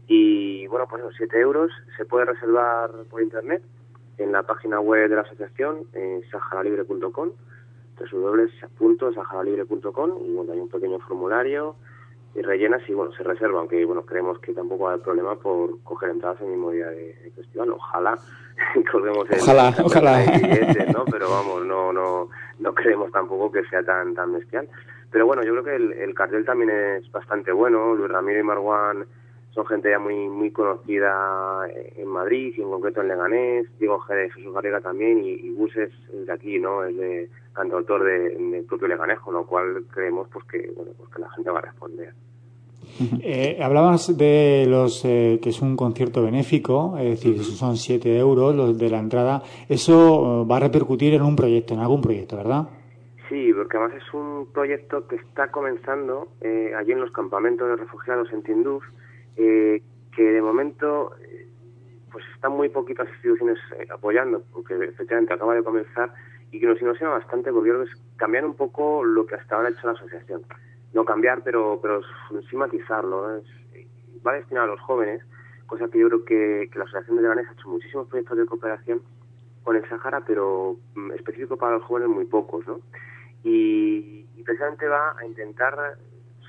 Y bueno, pues esos 7 euros se puede reservar por internet en la página web de la asociación, saharalibre.com, www.saharalibre.com, y bueno, hay un pequeño formulario y rellenas y bueno, se reserva, aunque bueno, creemos que tampoco va a haber problema por coger entradas el mismo día de festival. Ojalá colguemos ojalá billetes, ¿no? Pero vamos, no creemos tampoco que sea tan bestial. Pero bueno, yo creo que el cartel también es bastante bueno. Luis Ramiro y Marwan son gente ya muy conocida en Madrid y en concreto en Leganés. Diego Gedes, Jesús Garriga también, y Gus es de aquí, ¿no? Es de cantautor del propio Leganés, con lo cual creemos pues que la gente va a responder. Hablabas de que es un concierto benéfico, es decir, son 7 euros los de la entrada. Eso va a repercutir en algún proyecto, ¿verdad? Sí, porque además es un proyecto que está comenzando allí en los campamentos de refugiados en Tinduf, que de momento pues están muy poquitas instituciones apoyando, porque efectivamente acaba de comenzar, y que nos ilusiona bastante porque creo que es cambiar un poco lo que hasta ahora ha hecho la asociación. No cambiar, pero sí matizarlo, ¿no? Va destinado a los jóvenes, cosa que yo creo que la Asociación de Leganés ha hecho muchísimos proyectos de cooperación con el Sahara, pero específico para los jóvenes muy pocos, ¿no? Y precisamente va a intentar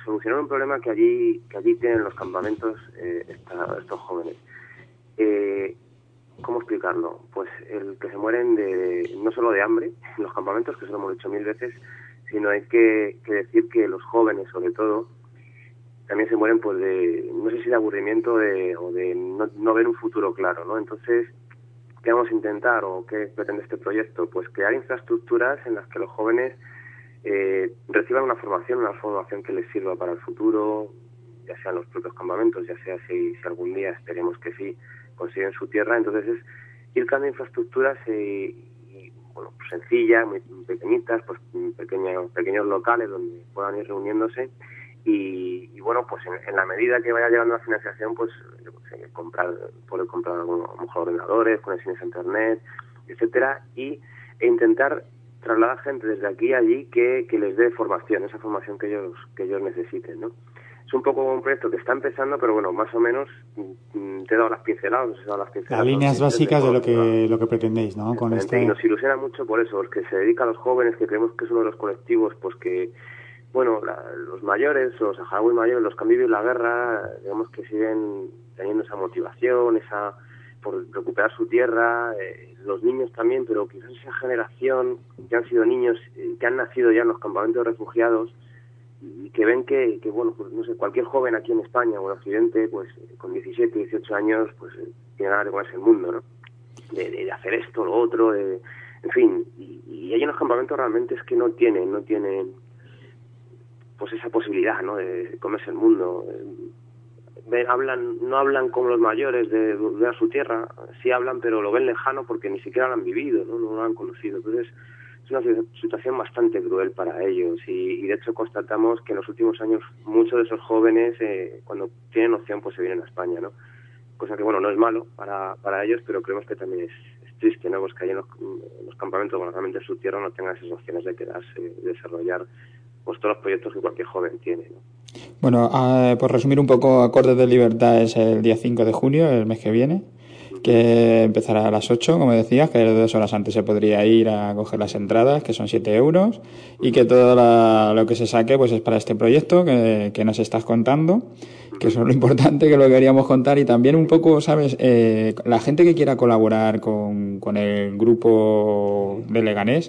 solucionar un problema que allí tienen los campamentos estos jóvenes. ¿Cómo explicarlo? Pues el que se mueren no solo de hambre en los campamentos, que eso lo hemos dicho 1000 veces, sino hay que decir que los jóvenes, sobre todo, también se mueren pues de, no sé si de aburrimiento o de no ver un futuro claro, ¿no? Entonces, ¿qué vamos a intentar o qué pretende este proyecto? Pues crear infraestructuras en las que los jóvenes reciban una formación que les sirva para el futuro, ya sea en los propios campamentos, ya sea si algún día, esperemos que sí, consiguen su tierra. Entonces es ir creando infraestructuras bueno, pues sencillas, muy pequeñitas, pues pequeños locales donde puedan ir reuniéndose y bueno, pues en la medida que vaya llegando la financiación, pues poder comprar a lo mejor ordenadores, conexiones a internet, etcétera, e intentar trasladar gente desde aquí a allí que les dé formación, esa formación que ellos necesiten, ¿no? Es un poco un proyecto que está empezando, pero bueno, más o menos te he dado las pinceladas. Las líneas básicas de lo que pretendéis, ¿no? Con Y nos ilusiona mucho por eso, porque se dedica a los jóvenes, que creemos que es uno de los colectivos, pues que, bueno, los mayores, los saharauis mayores, los que han vivido la guerra, digamos que siguen teniendo esa motivación, por recuperar su tierra, los niños también, pero quizás esa generación que han sido niños, que han nacido ya en los campamentos de refugiados, y que ven que bueno, pues no sé, cualquier joven aquí en España o en Occidente, pues con 17, 18 años, pues tiene ganas de comerse el mundo, ¿no? De hacer esto, lo otro, en fin, y ahí en los campamentos realmente es que no tienen pues esa posibilidad, ¿no? De comerse el mundo. No hablan como los mayores de volver a su tierra, sí hablan, pero lo ven lejano porque ni siquiera lo han vivido, no lo han conocido. Entonces es una situación bastante cruel para ellos y de hecho constatamos que en los últimos años muchos de esos jóvenes cuando tienen opción pues se vienen a España, ¿no? Cosa que bueno, no es malo para ellos, pero creemos que también es triste, ¿no? Pues que ahí en los campamentos, bueno, realmente en su tierra no tengan esas opciones de quedarse, de desarrollar pues todos los proyectos que cualquier joven tiene, ¿no? Bueno, por resumir un poco, Acordes de Libertad es el día 5 de junio, el mes que viene, que empezará a las 8, como decías, que 2 horas antes se podría ir a coger las entradas, que son 7 euros, y que todo lo que se saque pues es para este proyecto que nos estás contando, que eso es lo importante, que lo queríamos contar, y también un poco, ¿sabes? La gente que quiera colaborar con el grupo de Leganés,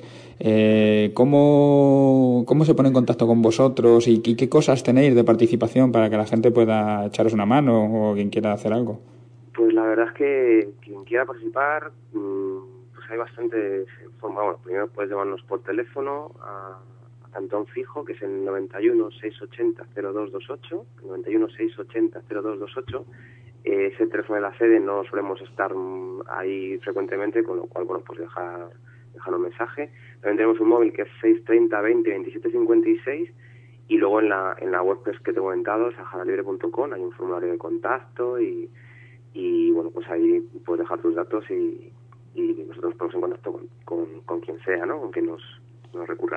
¿cómo se pone en contacto con vosotros y qué cosas tenéis de participación para que la gente pueda echaros una mano o quien quiera hacer algo? Pues la verdad es que quien quiera participar, pues hay bastantes formas. Bueno, primero puedes llamarnos por teléfono a Cantón Fijo, que es el 91 680 0228, 91 680 0228. Ese teléfono de la sede no solemos estar ahí frecuentemente, con lo cual, bueno, pues dejar un mensaje. También tenemos un móvil que es 630 20 27 56 y luego en la web que te he comentado, saharalibre.com, hay un formulario de contacto y bueno, pues ahí puedes dejar tus datos y nosotros nos ponemos en contacto con quien sea, ¿no? Con quien nos recurra.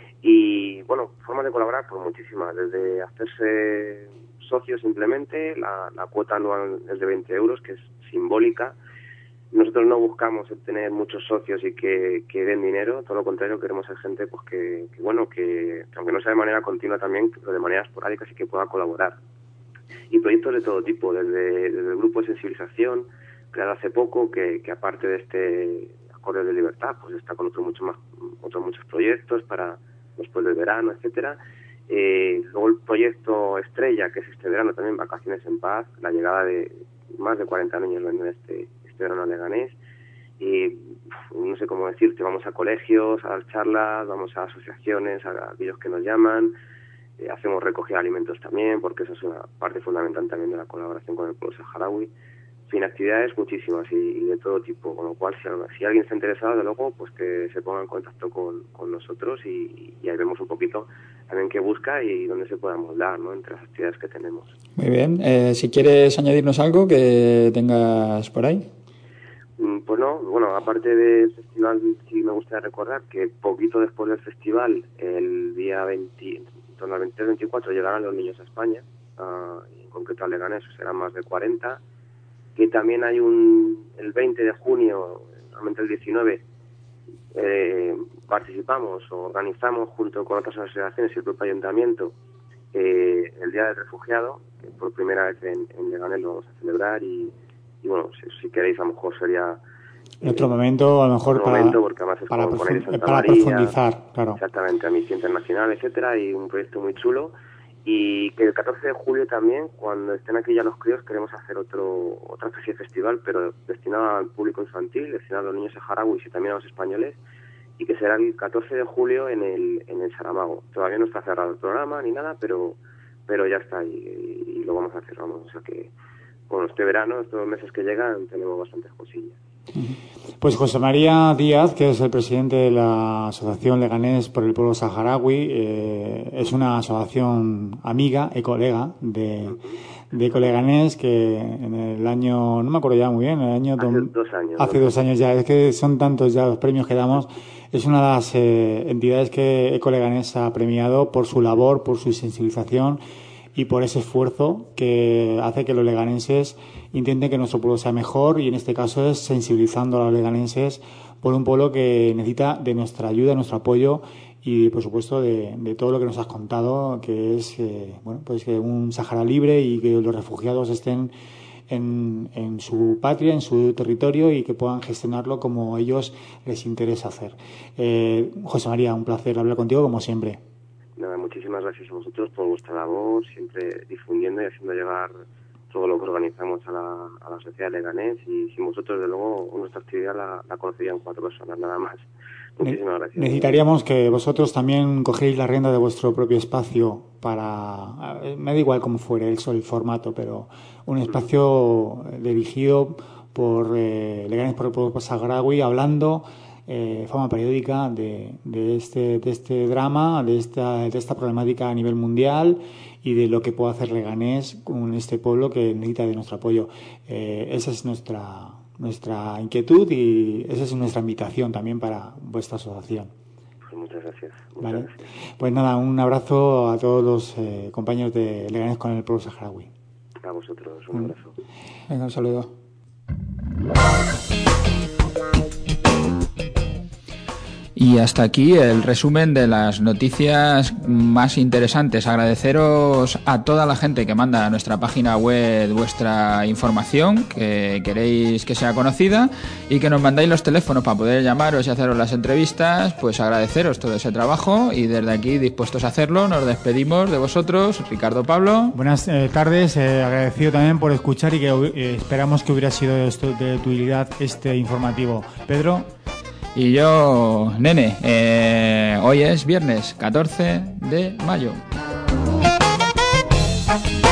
Y bueno, formas de colaborar, pues muchísimas, desde hacerse socio simplemente, la cuota anual es de 20 euros, que es simbólica. Nosotros no buscamos tener muchos socios y que den dinero, todo lo contrario, queremos ser gente pues que aunque no sea de manera continua también, pero de manera esporádica sí que pueda colaborar. Y proyectos de todo tipo, desde el grupo de sensibilización, creado hace poco, que aparte de este Acordes de Libertad, pues está con otros muchos proyectos para después del verano, etcétera. Luego el proyecto Estrella, que es este verano también, Vacaciones en Paz, la llegada de más de 40 niños en este verano a Leganés. Y no sé cómo decirte, vamos a colegios, a dar charlas, vamos a asociaciones, a aquellos que nos llaman. Hacemos recogida de alimentos también, porque eso es una parte fundamental también de la colaboración con el pueblo saharaui. En fin, actividades muchísimas y de todo tipo, con lo cual si alguien está interesado, de luego, pues que se ponga en contacto con nosotros y ahí vemos un poquito también qué busca y dónde se pueda moldar, ¿no?, entre las actividades que tenemos. Muy bien. Si quieres añadirnos algo que tengas por ahí. Pues no, bueno, aparte del festival, sí me gustaría recordar que poquito después del festival, el día 20, en torno al 23-24, llegarán los niños a España, en concreto a Leganés serán más de 40, que también hay el 20 de junio, realmente el 19, participamos o organizamos junto con otras asociaciones y el propio ayuntamiento el Día del Refugiado, que por primera vez en Leganés lo vamos a celebrar y bueno, si queréis a lo mejor sería otro momento, a lo mejor porque además es para María, profundizar, claro. Exactamente, Amnistía Internacional, etcétera, y un proyecto muy chulo. Y que el 14 de julio también, cuando estén aquí ya los críos, queremos hacer otra especie de festival, pero destinado al público infantil, destinado a los niños saharauis y también a los españoles, y que será el 14 de julio en el Saramago. Todavía no está cerrado el programa ni nada, pero ya está y lo vamos a hacer, vamos. O sea que, bueno, este verano, estos meses que llegan, tenemos bastantes cosillas. Pues José María Díaz, que es el presidente de la Asociación Leganés por el Pueblo Saharaui, es una asociación amiga y colega de Ecoleganés, que en el año, no me acuerdo ya muy bien, hace 2 años ya, es que son tantos ya los premios que damos, es una de las entidades que Ecoleganés ha premiado por su labor, por su sensibilización y por ese esfuerzo que hace que los leganenses intenten que nuestro pueblo sea mejor, y en este caso es sensibilizando a los leganenses por un pueblo que necesita de nuestra ayuda, nuestro apoyo y por supuesto de todo lo que nos has contado, que es pues que un Sahara libre y que los refugiados estén en su patria, en su territorio, y que puedan gestionarlo como a ellos les interesa hacer. José María, un placer hablar contigo como siempre. Nada, muchísimas gracias a vosotros por vuestra labor, siempre difundiendo y haciendo llegar todo lo que organizamos a la sociedad de Leganés, y sin vosotros, de luego, nuestra actividad la conocerían 4 personas, nada más. Muchísimas gracias. Necesitaríamos que vosotros también cogéis la rienda de vuestro propio espacio me da igual cómo fuere el formato, pero un espacio dirigido por Leganés por el Pueblo Saharaui, hablando de forma periódica de este drama, de esta problemática a nivel mundial y de lo que puede hacer Leganés con este pueblo que necesita de nuestro apoyo. Esa es nuestra inquietud y esa es nuestra invitación también para vuestra asociación. Pues muchas gracias. Vale. Pues nada, un abrazo a todos los compañeros de Leganés con el pueblo saharaui. A vosotros, un abrazo. Venga, un saludo. Y hasta aquí el resumen de las noticias más interesantes. Agradeceros a toda la gente que manda a nuestra página web vuestra información, que queréis que sea conocida, y que nos mandáis los teléfonos para poder llamaros y haceros las entrevistas. Pues agradeceros todo ese trabajo, y desde aquí, dispuestos a hacerlo, nos despedimos de vosotros. Ricardo, Pablo. Buenas tardes, agradecido también por escuchar, y que esperamos que hubiera sido de tu utilidad este informativo. Pedro. Y yo, Nene, hoy es viernes 14 de mayo.